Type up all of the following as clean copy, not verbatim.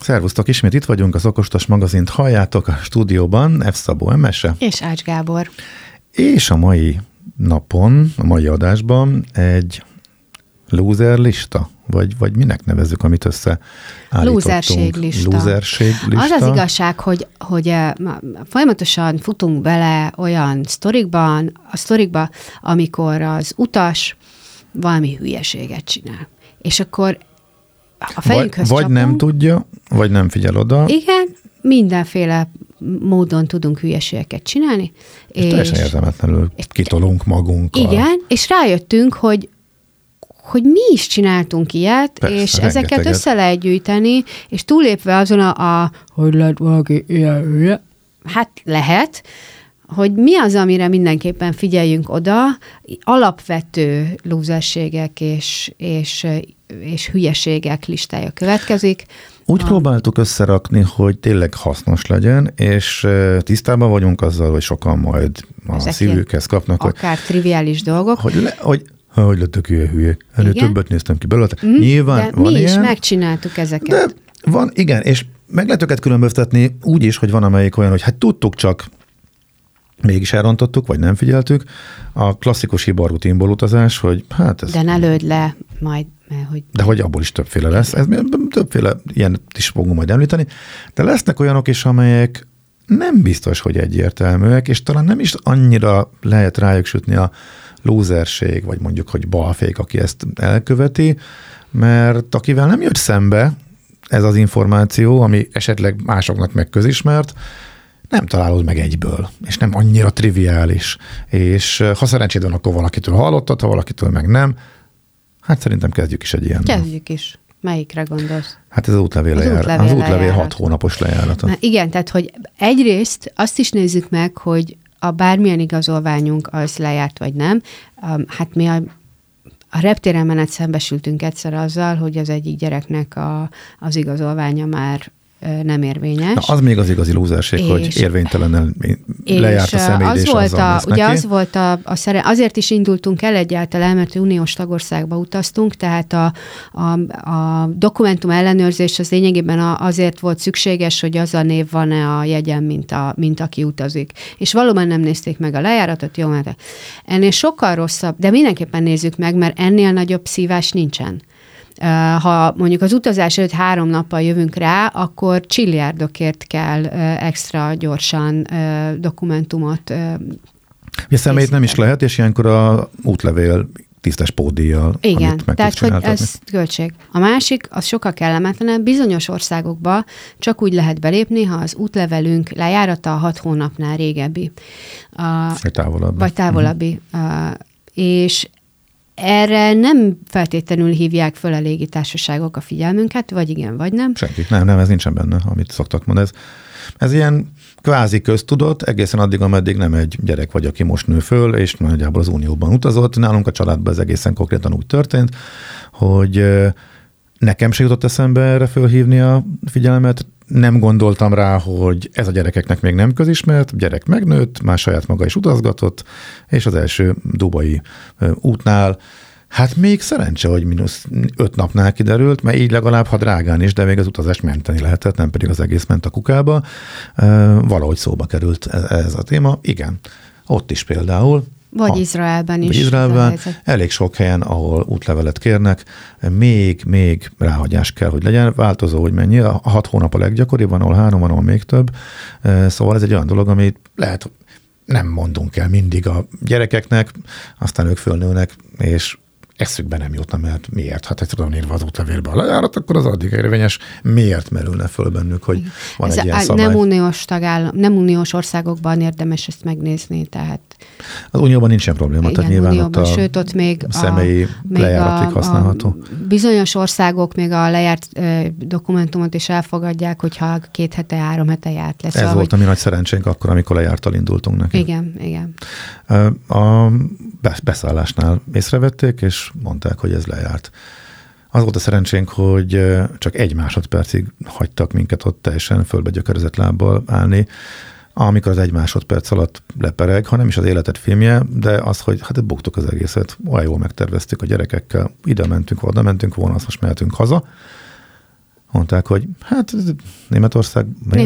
Szervusztok, ismét itt vagyunk, az Okostos magazint halljátok a stúdióban, F. Szabó Emmese. És Ács Gábor. És a mai napon, a mai adásban egy loser lista, vagy minek nevezzük, amit összeállítottunk? Lúzerséglista. Az az igazság, hogy folyamatosan futunk bele olyan sztorikba, amikor az utas valami hülyeséget csinál. És akkor a fejünkhöz vagy csapunk. nem tudja, vagy nem figyel oda. Igen, mindenféle módon tudunk hülyeségeket csinálni. És teljesen értelmetlenül kitolunk magunkkal. Igen, és rájöttünk, hogy mi is csináltunk ilyet, persze, és ezeket össze lehet gyűjteni, és túlépve azon hogy lehet valaki ilyen hülye, hát lehet, hogy mi az, amire mindenképpen figyeljünk oda, alapvető lúzerségek és hülyeségek listája következik. Úgy próbáltuk összerakni, hogy tényleg hasznos legyen, és tisztában vagyunk azzal, hogy sokan majd a szívükhez kapnak. Akár triviális dolgok. Hogy lettek hülyék. Ennél többet néztem ki belőle. Nyilván de van mi ilyen, is megcsináltuk ezeket. De van, igen, és meg lehet őket különböztetni úgy is, hogy van amelyik olyan, hogy hát tudtuk, csak mégis elrontottuk, vagy nem figyeltük. A klasszikus hiba rutinból utazás, hogy hát ez... De ne lőd le majd, hogy... De hogy abból is többféle lesz. Többféle ilyen is fogunk majd említeni. De lesznek olyanok is, amelyek nem biztos, hogy egyértelműek, és talán nem is annyira lehet rájuk sütni a lúzerség, vagy mondjuk, hogy balfék, aki ezt elköveti, mert akivel nem jött szembe ez az információ, ami esetleg másoknak meg közismert, nem találod meg egyből, és nem annyira triviális. És ha szerencséd van, akkor valakitől hallottad, ha valakitől meg nem, hát szerintem kezdjük is egy ilyen. Kezdjük is. Melyikre gondolsz? Hát ez az útlevél 6 hónapos lejárata. Na, igen, tehát, hogy egyrészt azt is nézzük meg, hogy a bármilyen igazolványunk az lejárt, vagy nem. Hát mi a reptéren menet szembesültünk egyszer azzal, hogy az egyik gyereknek az igazolványa már nem érvényes. Na, az még az igazi lúzerség, hogy érvénytelenen lejárt a személy, és azzal lesz neki. Az volt azért is indultunk el egyáltalán, mert uniós tagországba utaztunk, tehát a dokumentum ellenőrzés az lényegében azért volt szükséges, hogy az a név van-e a jegyen, mint aki utazik. És valóban nem nézték meg a lejáratot, jó, mert ennél sokkal rosszabb, de mindenképpen nézzük meg, mert ennél nagyobb szívás nincsen. Ha mondjuk az utazás előtt 3 nappal jövünk rá, akkor csilliárdokért kell extra gyorsan dokumentumot. A személyt nem is lehet, és ilyenkor a útlevél tisztes pótdíjjal, igen, amit meg tehát hogy ez költség. A másik, az sokkal kellemetlenebb, bizonyos országokba csak úgy lehet belépni, ha az útlevelünk lejárata 6 hónapnál régebbi. Vagy távolabbi. És erre nem feltétlenül hívják föl a légitársaságok a figyelmünket, vagy igen, vagy nem. Senki. Nem, ez nincsen benne, amit szoktak mondani. Ez ilyen kvázi köztudott, egészen addig, ameddig nem egy gyerek vagy, aki most nő föl, és nagyjából az Unióban utazott. Nálunk a családban ez egészen konkrétan úgy történt, hogy nekem se jutott eszembe erre fölhívni a figyelmet. Nem gondoltam rá, hogy ez a gyerekeknek még nem közismert, gyerek megnőtt, már saját maga is utazgatott, és az első dubai útnál, hát még szerencse, hogy -5 napnál kiderült, mert így legalább, ha drágán is, de még az utazást menteni lehetett, nem pedig az egész ment a kukába. Valahogy szóba került ez a téma. Igen, ott is például. Vagy Izraelben is. Vagy Izraelben, elég sok helyen, ahol útlevelet kérnek, még ráhagyás kell, hogy legyen, változó, hogy mennyi. A 6 hónap a leggyakoribb, van, ahol 3, van, ahol még több. Szóval ez egy olyan dolog, amit lehet, nem mondunk el mindig a gyerekeknek, aztán ők fölnőnek, és eszükbe nem jutna, mert miért? Hát egyszer van írva az útlevélbe a lejárat, akkor az addig érvényes. Miért merülne föl bennük, hogy van egy ilyen szabály? Nem uniós országokban érdemes ezt megnézni, tehát... Az Unióban nincsen probléma, igen, tehát nyilván unióban, sőt, ott még személyi lejáratig használható. Bizonyos országok még a lejárt dokumentumot is elfogadják, hogyha 2 hete, 3 hete járt lesz. Ez volt a mi nagy szerencsénk akkor, amikor lejárttal indultunk neki. Igen. A beszállásnál észrevették, és mondták, hogy ez lejárt. Az volt a szerencsénk, hogy csak 1 másodpercig hagytak minket ott teljesen fölbegyökerezett lábbal állni, amikor az 1 másodperc alatt lepereg, ha nem is az életet filmje, de az, hogy hát buktuk az egészet. Olyan jól megterveztük a gyerekekkel, ide mentünk, oda mentünk volna, azt most mehetünk haza. mondták, hogy hát Németország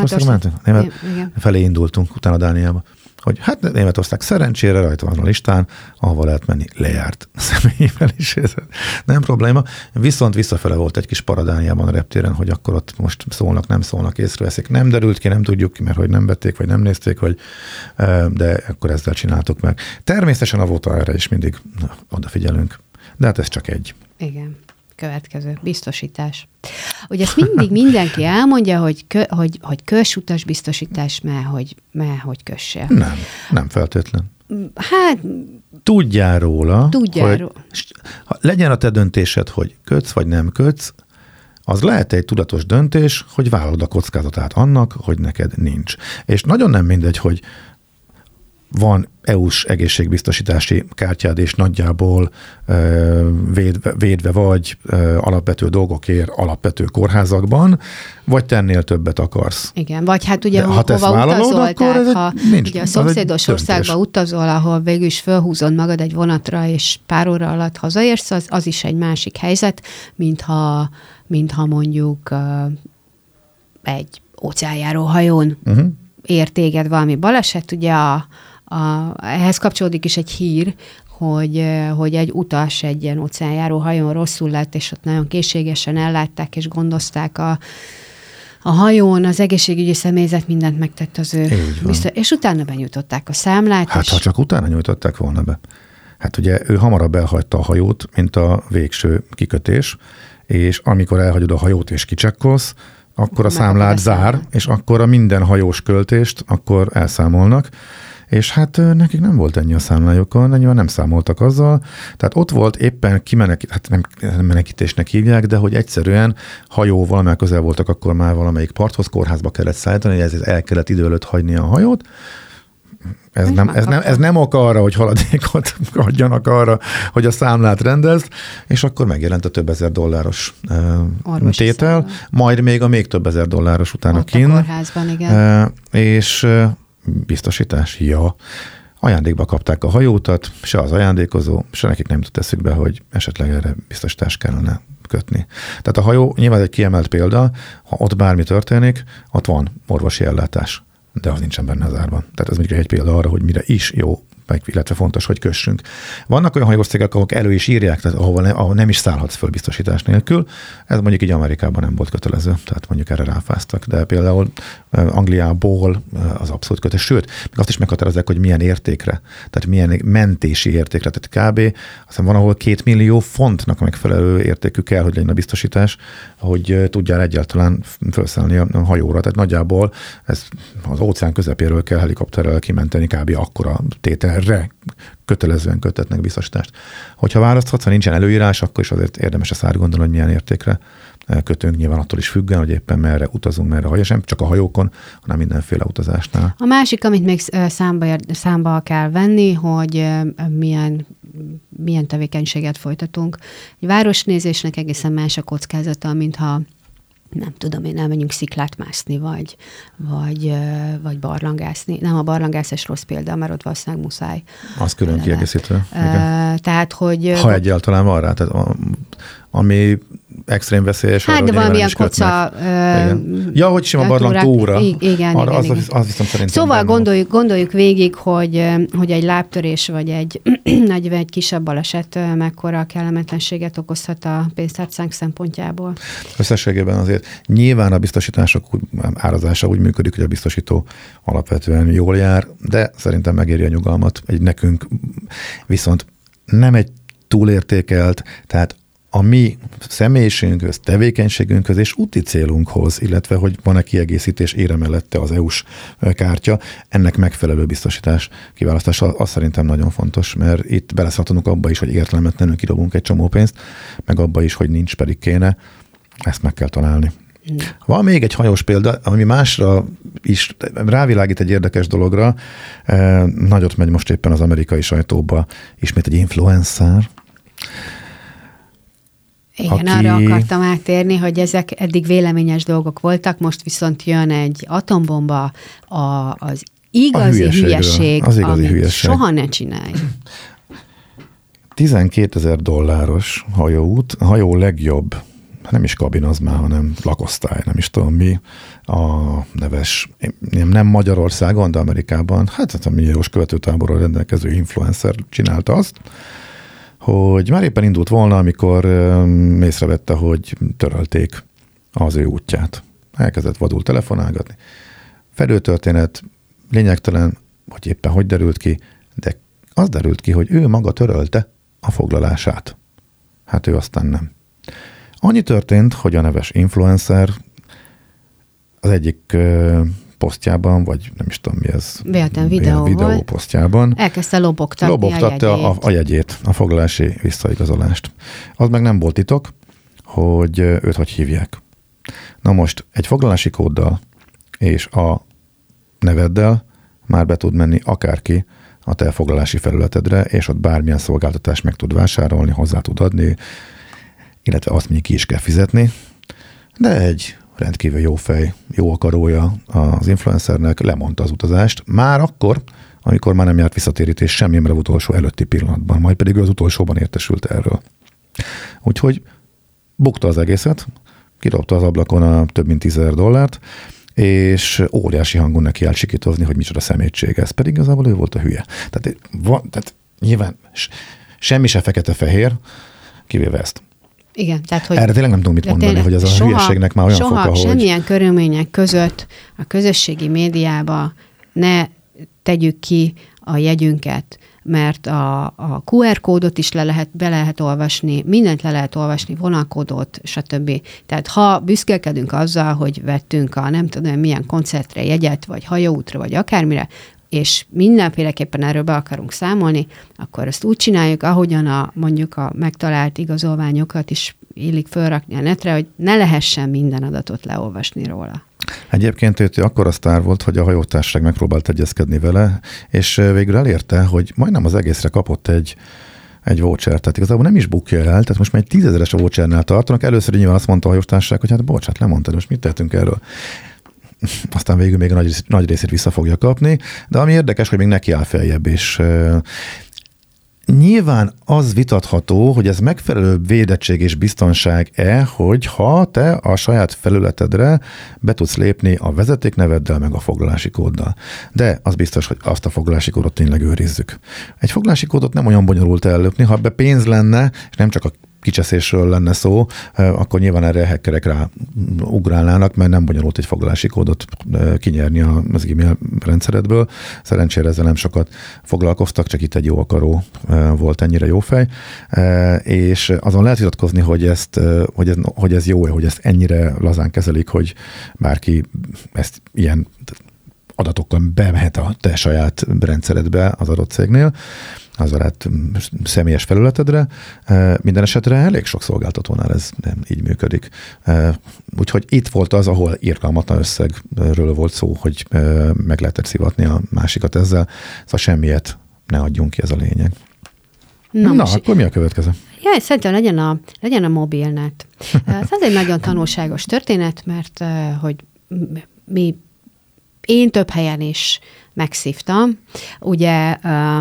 felé indultunk, utána Dániába, hogy hát Németország szerencsére rajta van a listán, ahova lehet menni, lejárt személyivel is, ez nem probléma. Viszont visszafele volt egy kis paradániában a reptéren, hogy akkor ott most szólnak, nem szólnak, észreveszik. Nem derült ki, nem tudjuk ki, mert hogy nem vették, vagy nem nézték, hogy, de akkor ezzel csináltuk meg. Természetesen a VOTA erre is mindig odafigyelünk, de hát ez csak egy. Igen. Következő, biztosítás. Ugye ezt mindig mindenki elmondja, hogy köss utasbiztosítás, mert hogy kössél. Nem feltétlen. Hát... Tudjál róla. Legyen a te döntésed, hogy kötsz vagy nem kötsz, az lehet egy tudatos döntés, hogy vállalod a kockázatát annak, hogy neked nincs. És nagyon nem mindegy, hogy van EU-s egészségbiztosítási kártyád, és nagyjából védve vagy alapvető dolgokért alapvető kórházakban, vagy te ennél többet akarsz. Igen, vagy hát ugye hova utazol, tehát ha ugye a szomszédos országba utazol, ahol végül is fölhúzod magad egy vonatra, és pár óra alatt hazaérsz, az is egy másik helyzet, mintha mondjuk egy óceánjáró hajón ér téged valami baleset. Ugye ehhez kapcsolódik is egy hír, hogy egy utas egy ilyen óceánjáró hajón rosszul lett, és ott nagyon készségesen ellátták és gondozták a hajón, az egészségügyi személyzet mindent megtett az ő. És utána benyújtották a számlát. Hát ha csak utána nyújtották volna be. Hát ugye ő hamarabb elhagyta a hajót, mint a végső kikötés, és amikor elhagyod a hajót és kicsekkolsz, akkor a számlát zár, és akkor a minden hajós költést akkor elszámolnak, és hát nekik nem volt ennyi a számlájukon, ennyivel nem számoltak azzal, tehát ott volt éppen hát nem menekítésnek hívják, de hogy egyszerűen hajóval, mert közel voltak akkor már valamelyik parthoz, kórházba kellett szállítani, ez el kellett idő előtt hagyni a hajót. Ez nem ok arra, hogy haladékot adjanak arra, hogy a számlát rendezd, és akkor megjelent a több ezer dolláros tétel, majd még a még több ezer dolláros utána kinn. A kórházban, igen. És biztosítás, ajándékba kapták a hajóutat, se az ajándékozó, se nekik nem jut eszükbe, hogy esetleg erre biztosítást kellene kötni. Tehát a hajó nyilván egy kiemelt példa, ha ott bármi történik, ott van orvosi ellátás, de az nincsen benne az árban. Tehát ez mondjuk egy példa arra, hogy mire is jó, illetve fontos, hogy kössünk. Vannak olyan hajós cégek, ahol elő is írják, tehát ahol nem is szállhatsz föl biztosítás nélkül. Ez mondjuk így Amerikában nem volt kötelező, tehát mondjuk erre ráfáztak, de például Angliából az abszolút kötelező. Sőt, még azt is meghatározzák, hogy milyen értékre, tehát milyen mentési értékre, tehát kb. Aztán van, ahol 2 millió fontnak megfelelő értékű kell, hogy legyen a biztosítás, hogy tudjál egyáltalán felszállni a hajóra. Tehát nagyjából ez az óceán közepéről kell helikopterrel kimenteni kb. Akkora tételre kötelezően kötetnek biztosítást. Hogyha választhatsz, ha nincsen előírás, akkor is azért érdemes ezt átgondolni, hogy milyen értékre kötünk, nyilván attól is függően, hogy éppen merre utazunk, merre hajós, nem csak a hajókon, hanem mindenféle utazásnál. A másik, amit még számba kell venni, hogy milyen tevékenységet folytatunk. Egy városnézésnek egészen más a kockázata, mintha nem tudom én, elmenjünk sziklát mászni, vagy barlangászni. Nem, a barlangászás rossz példa, mert ott valószínűleg muszáj. Az külön kiegészítve. Tehát, hogy... Ha egyáltalán van rá, tehát ami extrém veszélyes. Hát, de valamilyen koca... Ja, hogy sima barlangtúra. Igen. Az viszont szerintem... Szóval gondoljuk végig, hogy egy lábtörés, vagy egy kisebb baleset mekkora kellemetlenséget okozhat a pénztárcánk szempontjából. Összességében azért nyilván a biztosítások árazása úgy működik, hogy a biztosító alapvetően jól jár, de szerintem megéri a nyugalmat. Nekünk viszont nem egy túlértékelt, tehát a mi személyiségünkhöz, tevékenységünkhöz és úti célunkhoz, illetve hogy van-e kiegészítés, ér mellette az EU-s kártya, ennek megfelelő biztosítás kiválasztása, az szerintem nagyon fontos, mert itt beleszhatunk abba is, hogy értelmetlenül kidobunk egy csomó pénzt, meg abba is, hogy nincs, pedig kéne, ezt meg kell találni. Van még egy hajós példa, ami másra is rávilágít egy érdekes dologra. Nagyot megy most éppen az amerikai sajtóba ismét egy influencer. Igen, arra akartam átérni, hogy ezek eddig véleményes dolgok voltak, most viszont jön egy atombomba, az igazi hülyeség, amit hülyeség. Soha ne csinálj. $12,000 hajóút, a hajó legjobb nem is kabin az már, hanem lakosztály, nem is tudom mi, a neves, nem Magyarországon, de Amerikában, hát a milliós követőtáborral rendelkező influencer csinálta azt, hogy már éppen indult volna, amikor észrevette, hogy törölték az ő útját. Elkezdett vadul telefonálgatni. Fedőtörténet, lényegtelen, hogy éppen hogy derült ki, de az derült ki, hogy ő maga törölte a foglalását. Hát ő aztán nem. Annyi történt, hogy a neves influencer az egyik posztjában, vagy nem is tudom mi ez. Videó posztjában. Elkezdte lobogtatni a jegyét, a foglalási visszaigazolást. Az meg nem volt titok, hogy őt hogy hívják. Na most egy foglalási kóddal és a neveddel már be tud menni akárki a te foglalási felületedre, és ott bármilyen szolgáltatást meg tud vásárolni, hozzá tud adni, illetve azt mondjuk ki is kell fizetni, de egy rendkívül jó fej, jó akarója az influencernek lemondta az utazást, már akkor, amikor már nem járt visszatérítés semmilyen utolsó előtti pillanatban, majd pedig ő az utolsóban értesült erről. Úgyhogy bukta az egészet, kidobta az ablakon a több mint $10,000, és óriási hangon neki állt sikítozni, hogy micsoda szemétség ez, pedig igazából ő volt a hülye. Tehát nyilván semmi se fekete-fehér, kivéve ezt. Igen, tehát, hogy erre tényleg nem tudom mit mondani, hogy ez a hülyeségnek már olyan foka, hogy... semmilyen körülmények között a közösségi médiába ne tegyük ki a jegyünket, mert a QR kódot is be lehet olvasni, mindent le lehet olvasni, vonalkódot, stb. Tehát ha büszkélkedünk azzal, hogy vettünk a nem tudom milyen koncertre jegyet, vagy hajóútra, vagy akármire, és mindenféleképpen erről be akarunk számolni, akkor ezt úgy csináljuk, ahogyan mondjuk a megtalált igazolványokat is illik fölrakni a netre, hogy ne lehessen minden adatot leolvasni róla. Egyébként ő akkora sztár volt, hogy a hajótársaság megpróbált egyezkedni vele, és végül elérte, hogy majdnem az egészre kapott egy voucher, tehát igazából nem is bukja el, tehát most már egy 10,000-es a vouchernál tartanak. Először nyilván azt mondta a hajótársaság, hogy hát bocsánat, lemondtad, most mit tehetünk erről? Aztán végül még a nagy részét vissza fogja kapni, de ami érdekes, hogy még neki áll feljebb, és nyilván az vitatható, hogy ez megfelelő védettség és biztonság-e, hogyha te a saját felületedre be tudsz lépni a vezetékneveddel, meg a foglalási kóddal. De az biztos, hogy azt a foglalási kódot tényleg őrizzük. Egy foglalási kódot nem olyan bonyolult ellökni, ha ebbe pénz lenne, és nem csak a kicseszésről lenne szó, akkor nyilván erre hackerek rá ugrálnának, mert nem bonyolult egy foglalási kódot kinyerni az e-mail rendszeredből. Szerencsére ezzel nem sokat foglalkoztak, csak itt egy jó akaró volt ennyire jó fej, és azon lehet vitatkozni, hogy ez jó, hogy ezt ennyire lazán kezelik, hogy bárki ezt ilyen adatokkal bemehet a te saját rendszeredbe az adott cégnél, az adott személyes felületedre. Minden esetre elég sok szolgáltatónál ez nem így működik. Úgyhogy itt volt az, ahol irgalmatlan összegről volt szó, hogy meg lehetett szivatni a másikat ezzel. Szóval semmiet ne adjunk ki, ez a lényeg. Na akkor mi a következő? Ja, szerintem legyen a mobilnet. Ez egy nagyon tanulságos történet, mert hogy én több helyen is megszívtam. Ugye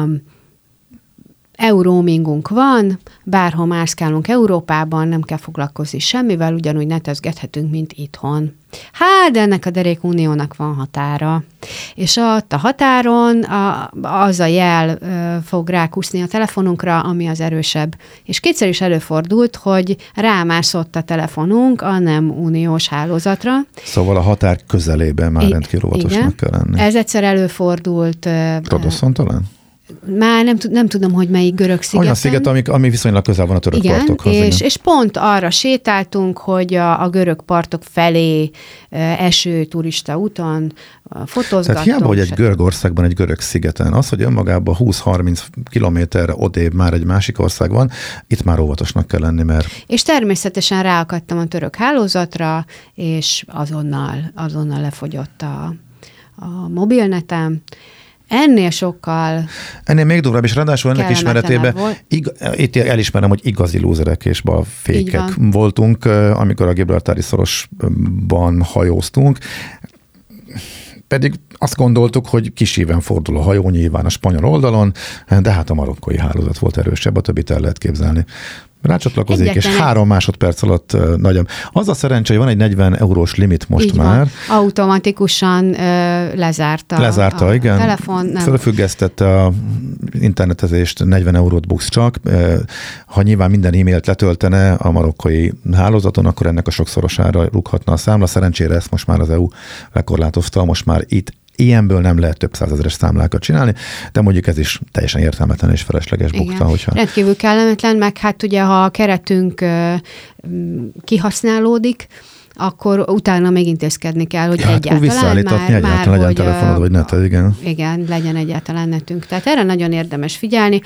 euroamingunk van, bárhol mászkálunk Európában, nem kell foglalkozni semmivel, ugyanúgy netezgethetünk, mint itthon. Hát, de ennek a derék uniónak van határa. És ott a határon az a jel fog rákúszni a telefonunkra, ami az erősebb. És kétszer is előfordult, hogy rámászott a telefonunk a nem uniós hálózatra. Szóval a határ közelében már rendkívül óvatosnak kell lenni. Ez egyszer előfordult. Rodoszon talán? Már nem tudom, hogy melyik görög szigeten. Olyan sziget, ami viszonylag közel van a török partokhoz. És pont arra sétáltunk, hogy a görög partok felé eső turista úton fotózgattunk. Tehát hiába, hogy egy görög országban, egy görög szigeten, az, hogy önmagában 20-30 kilométerre odébb már egy másik ország van, itt már óvatosnak kell lenni, mert... És természetesen ráakadtam a török hálózatra, és azonnal lefogyott a mobilnetem. Ennél még durvább, és ráadásul ennek ismeretében itt elismerem, hogy igazi lúzerek és balfékek voltunk, amikor a Gibraltári szorosban hajóztunk. Pedig azt gondoltuk, hogy kisíven fordul a hajó nyilván a spanyol oldalon, de hát a marokkói hálózat volt erősebb, a többit el lehet képzelni. Rácsatlakozik, és 3 másodperc alatt nagyon. Az a szerencsé, hogy van egy 40 eurós limit most így már. Van. Automatikusan lezárta a igen. telefon. Fölfüggesztette a internetezést, 40 eurót buksz csak. Ha nyilván minden e-mailt letöltene a marokkói hálózaton, akkor ennek a sokszorosára rúghatna a számla. Szerencsére ezt most már az EU lekorlátozta, most már itt ilyenből nem lehet több százezeres számlákat csinálni, de mondjuk ez is teljesen értelmetlen és felesleges bukta. Hogyha... Rendkívül kellemetlen, meg hát ugye, ha a keretünk kihasználódik, akkor utána még intézkedni kell, hogy egyáltalán visszaállítatni legyen telefonod, vagy neted, igen. Igen, legyen egyáltalán netünk. Tehát erre nagyon érdemes figyelni,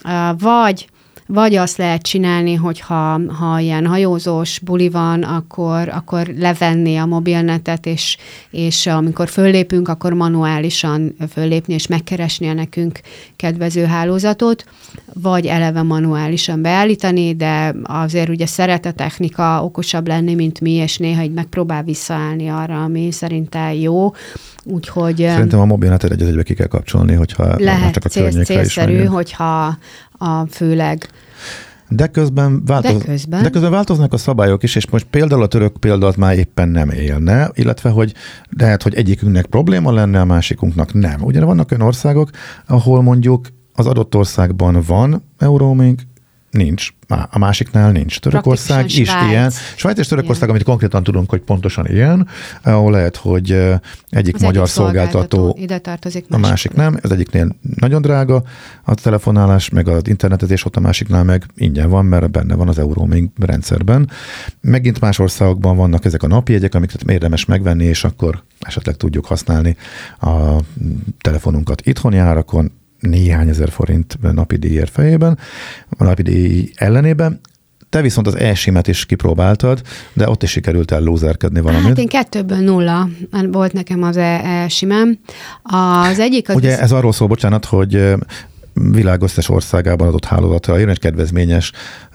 vagy azt lehet csinálni, hogy ha ilyen hajózós buli van, akkor levenni a mobilnetet, és amikor föllépünk, akkor manuálisan föllépni, és megkeresni a nekünk kedvező hálózatot, vagy eleve manuálisan beállítani, de azért ugye szeret a technika okosabb lenni, mint mi, és néha így megpróbál visszaállni arra, ami szerintem jó. Úgyhogy... Szerintem a mobilnetet egybe ki kell kapcsolni, hogyha lehet csak a környékre célszerű, hogyha főleg... De közben változnak a szabályok is, és most például a török példát már éppen nem élne, illetve hogy lehet, hogy egyikünknek probléma lenne, a másikunknak nem. Ugye vannak olyan országok, ahol mondjuk az adott országban van Euroaming, nincs. A másiknál nincs. Törökország is ilyen. Svájc és Törökország, amit konkrétan tudunk, hogy pontosan ilyen, ahol lehet, hogy egyik magyar szolgáltató ide tartozik, a másik nem. Az egyiknél nagyon drága a telefonálás, meg az internetezés, ott a másiknál meg ingyen van, mert benne van az Euroaming rendszerben. Megint más országokban vannak ezek a napjegyek, amiket érdemes megvenni, és akkor esetleg tudjuk használni a telefonunkat itthoni árakon, néhány ezer forint napi díjért fejében, a napi díj ellenében. Te viszont az e-simet is kipróbáltad, de ott is sikerült el lúzerkedni valamit. Hát én 2-ből 0 volt nekem az e-simem. Az egyik az... Ugye ez arról szól, bocsánat, hogy világ összes országában adott hálózatra jön egy kedvezményes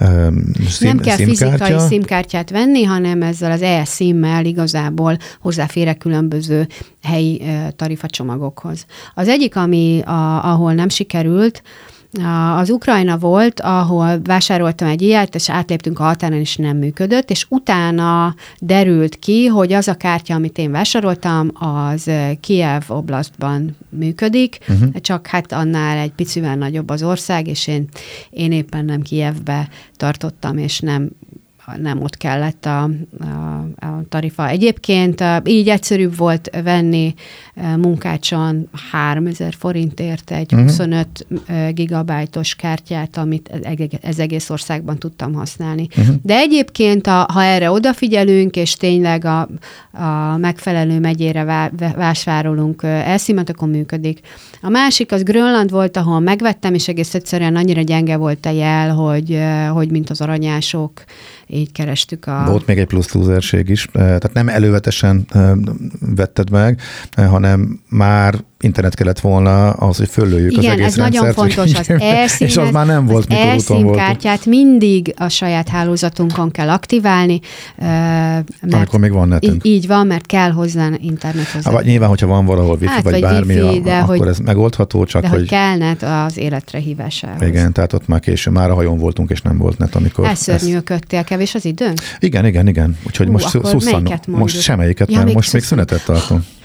nem kell fizikai SIM-kártyát venni, hanem ezzel az e-SIM-mel igazából hozzáférek különböző helyi tarifacsomagokhoz. Az egyik, ahol nem sikerült, az Ukrajna volt, ahol vásároltam egy ilyet, és átléptünk a határon, és nem működött, és utána derült ki, hogy az a kártya, amit én vásároltam, az Kijev oblastban működik, csak hát annál egy picivel nagyobb az ország, és én éppen nem Kijevbe tartottam, és nem ott kellett a tarifa. Egyébként így egyszerűbb volt venni Munkácson 3000 forintért egy 25 gigabájtos kártyát, amit ez egész országban tudtam használni. De egyébként, ha erre odafigyelünk, és tényleg a megfelelő megyére vásárolunk e-SIM-et, akkor működik. A másik az Grönland volt, ahol megvettem, és egész egyszerűen annyira gyenge volt a jel, hogy mint az aranyások, így kerestük Volt még egy plusz lúzerség is, tehát nem elővetesen vetted meg, hanem már internet kellett volna ahhoz, hogy föllőjük az egész rendszert. Igen, ez nagyon fontos. Az e-SIM-et, és az már nem volt, mikor úton voltunk. Az e-SIM-kártyát mindig a saját hálózatunkon kell aktiválni. Amikor még van netünk. Így van, mert kell hozzá internethoz. Nyilván, hogyha van valahol wifi, vagy bármi, akkor ez megoldható, csak hogy kell net az életre hívásához. Igen, tehát ott már késő, már a hajón voltunk, és nem volt net, amikor... Elszörnyűködtél, kevés az időn? Igen. Úgyhogy most semmelyikет, mert most még szünetet tartunk.